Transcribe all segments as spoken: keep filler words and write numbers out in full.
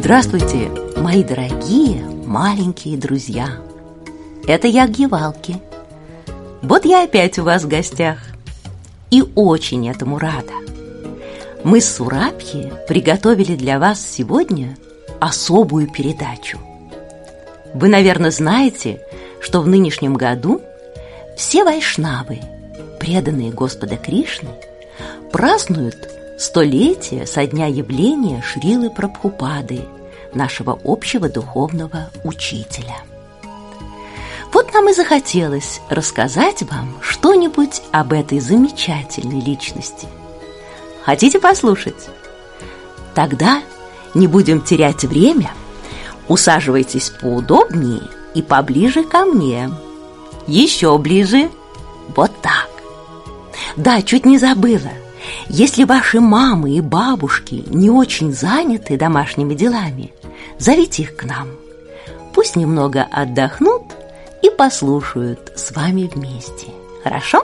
Здравствуйте, мои дорогие маленькие друзья! Это Ягги-Валки. Вот я опять у вас в гостях и очень этому рада. Мы с Сурабхи приготовили для вас сегодня особую передачу. Вы, наверное, знаете, что в нынешнем году все вайшнавы, преданные Господа Кришны, празднуют столетие со дня явления Шрилы Прабхупады, нашего общего духовного учителя. Вот нам и захотелось рассказать вам что-нибудь об этой замечательной личности. Хотите послушать? Тогда не будем терять время. Усаживайтесь поудобнее и поближе ко мне. Еще ближе. Вот так. Да, чуть не забыла. Если ваши мамы и бабушки не очень заняты домашними делами, зовите их к нам. Пусть немного отдохнут и послушают с вами вместе. Хорошо?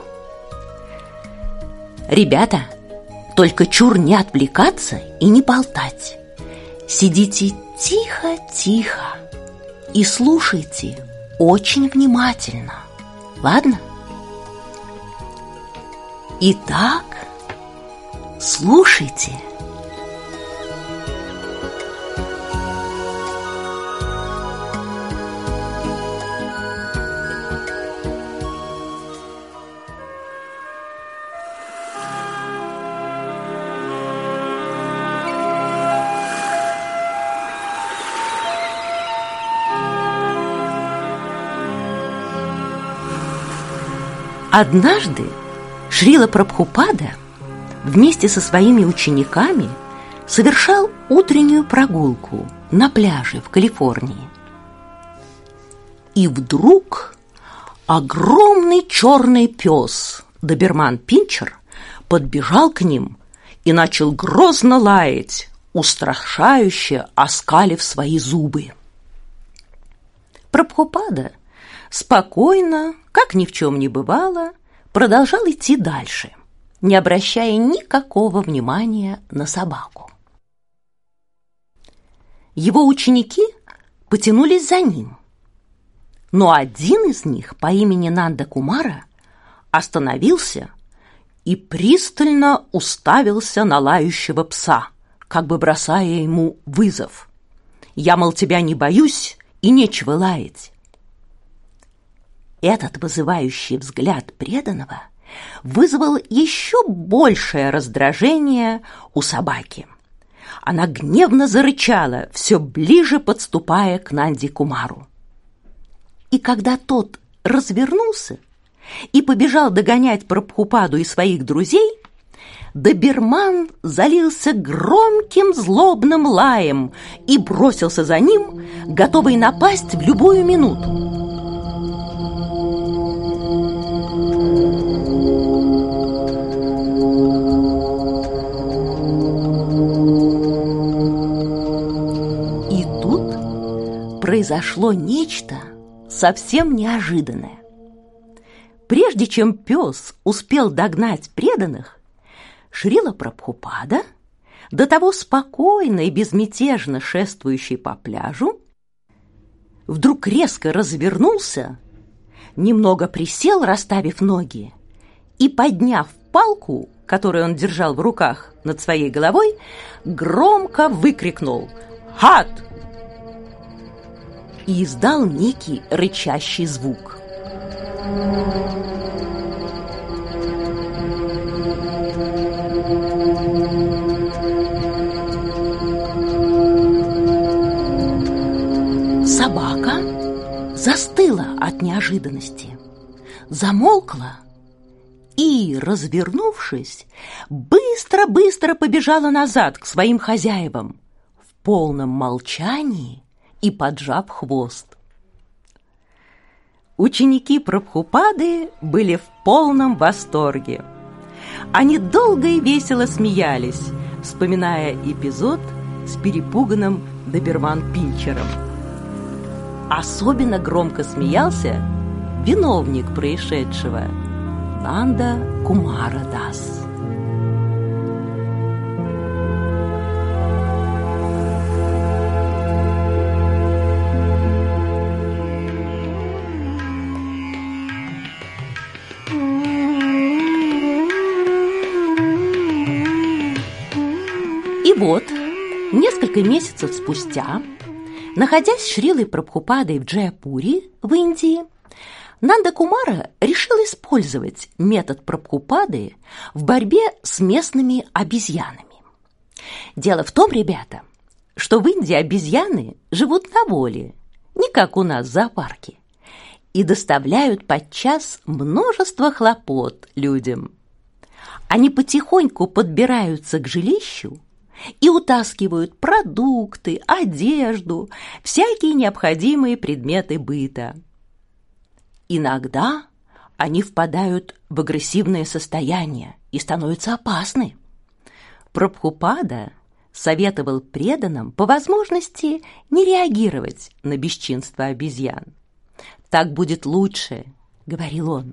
Ребята, только чур не отвлекаться и не болтать. Сидите тихо-тихо и слушайте очень внимательно. Ладно? Итак, слушайте. Однажды Шрила Прабхупада вместе со своими учениками совершал утреннюю прогулку на пляже в Калифорнии. И вдруг огромный черный пес, доберман-пинчер, подбежал к ним и начал грозно лаять, устрашающе оскалив свои зубы. Прабхупада спокойно, как ни в чем не бывало, продолжал идти дальше, не обращая никакого внимания на собаку. Его ученики потянулись за ним, но один из них по имени Нанда Кумара остановился и пристально уставился на лающего пса, как бы бросая ему вызов. «Я, мол, тебя не боюсь, и нечего лаять». Этот вызывающий взгляд преданного вызвал еще большее раздражение у собаки. Она гневно зарычала, все ближе подступая к Нанде Кумару. И когда тот развернулся и побежал догонять Прабхупаду и своих друзей, доберман залился громким злобным лаем и бросился за ним, готовый напасть в любую минуту. Произошло нечто совсем неожиданное. Прежде чем пес успел догнать преданных, Шрила Прабхупада, до того спокойно и безмятежно шествующий по пляжу, вдруг резко развернулся, немного присел, расставив ноги, и, подняв палку, которую он держал в руках над своей головой, громко выкрикнул «Хат!» и издал некий рычащий звук. Собака застыла от неожиданности, замолкла и, развернувшись, быстро-быстро побежала назад к своим хозяевам в полном молчании и поджав хвост. Ученики Прабхупады были в полном восторге. Они долго и весело смеялись, вспоминая эпизод с перепуганным доберман-пинчером. Особенно громко смеялся виновник происшедшего Нанда Кумара Дас. Несколько месяцев спустя, находясь с Шрилой Прабхупадой в Джайапуре в Индии, Нанда Кумара решил использовать метод Прабхупады в борьбе с местными обезьянами. Дело в том, ребята, что в Индии обезьяны живут на воле, не как у нас в зоопарке, и доставляют подчас множество хлопот людям. Они потихоньку подбираются к жилищу и утаскивают продукты, одежду, всякие необходимые предметы быта. Иногда они впадают в агрессивное состояние и становятся опасны. Прабхупада советовал преданным по возможности не реагировать на бесчинство обезьян. «Так будет лучше», — говорил он.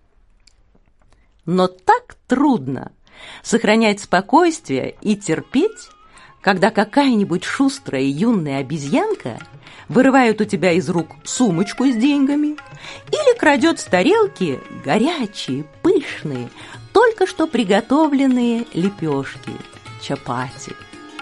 Но так трудно сохранять спокойствие и терпеть, когда какая-нибудь шустрая юная обезьянка вырывает у тебя из рук сумочку с деньгами или крадет с тарелки горячие, пышные, только что приготовленные лепешки, чапати.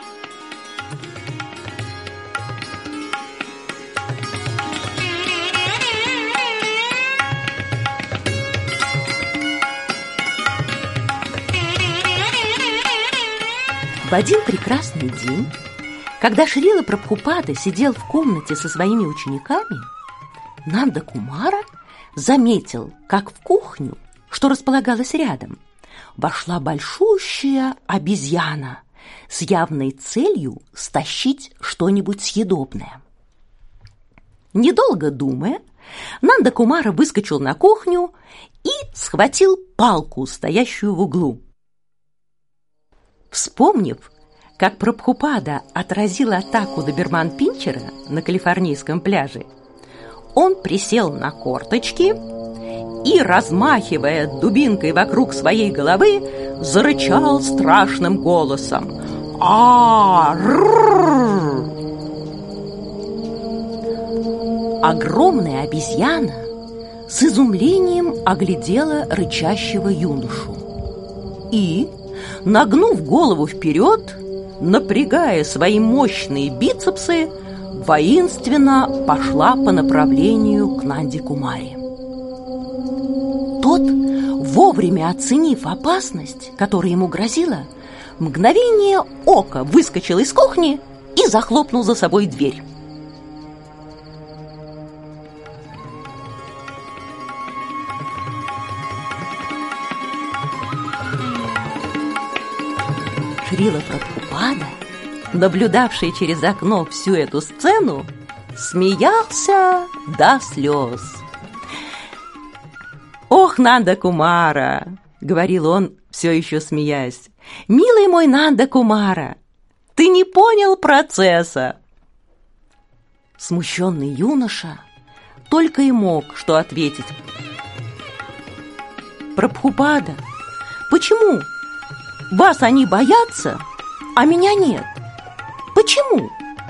В один прекрасный день, когда Шрила Прабхупада сидел в комнате со своими учениками, Нанда Кумара заметил, как в кухню, что располагалась рядом, вошла большущая обезьяна с явной целью стащить что-нибудь съедобное. Недолго думая, Нанда Кумара выскочил на кухню и схватил палку, стоящую в углу. Вспомнив, как Прабхупада отразил атаку доберман-пинчера на калифорнийском пляже, он присел на корточки и, размахивая дубинкой вокруг своей головы, зарычал страшным голосом: «А-р-р-р!» Огромная обезьяна с изумлением оглядела рычащего юношу и, нагнув голову вперед, напрягая свои мощные бицепсы, воинственно пошла по направлению к Нанде Кумаре. Тот, вовремя оценив опасность, которая ему грозила, в мгновение ока выскочил из кухни и захлопнул за собой дверь. Шрила Прабхупада, наблюдавший через окно всю эту сцену, смеялся до слез. «Ох, Нанда Кумара!» — говорил он, все еще смеясь. «Милый мой Нанда Кумара, ты не понял процесса!» Смущенный юноша только и мог что ответить: «Прабхупада, почему вас они боятся, а меня нет? Почему?»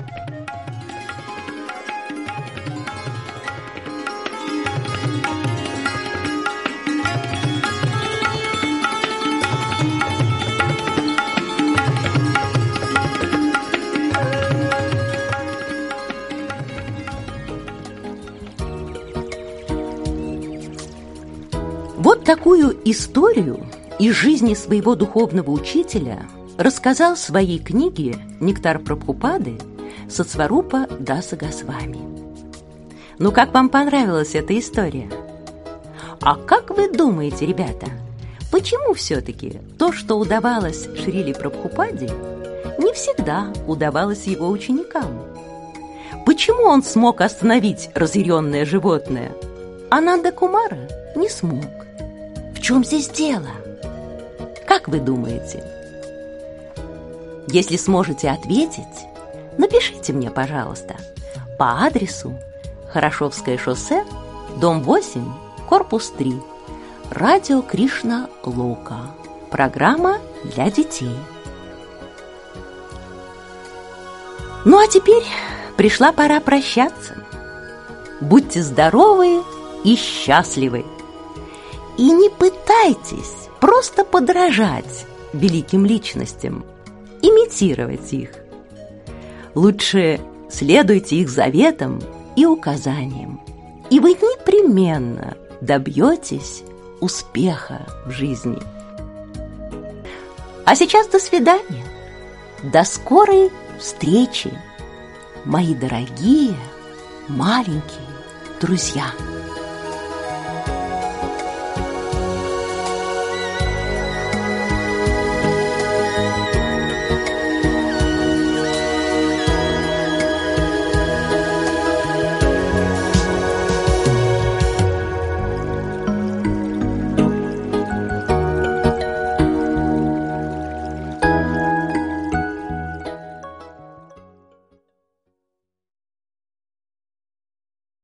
Вот такую историю из жизни своего духовного учителя рассказал в своей книге «Нектар Прабхупады» Сатсварупа Даса Госвами. Ну, как вам понравилась эта история? А как вы думаете, ребята, почему все-таки то, что удавалось Шриле Прабхупаде, не всегда удавалось его ученикам? Почему он смог остановить разъяренное животное, а Нанда Кумара не смог? В чем здесь дело? Как вы думаете? Если сможете ответить, напишите мне, пожалуйста, по адресу Хорошевское шоссе, дом восемь, корпус три, радио Кришна Лока, программа для детей. Ну а теперь пришла пора прощаться. Будьте здоровы и счастливы. И не пытайтесь просто подражать великим личностям, имитировать их. Лучше следуйте их заветам и указаниям, и вы непременно добьетесь успеха в жизни. А сейчас до свидания. До скорой встречи, мои дорогие маленькие друзья.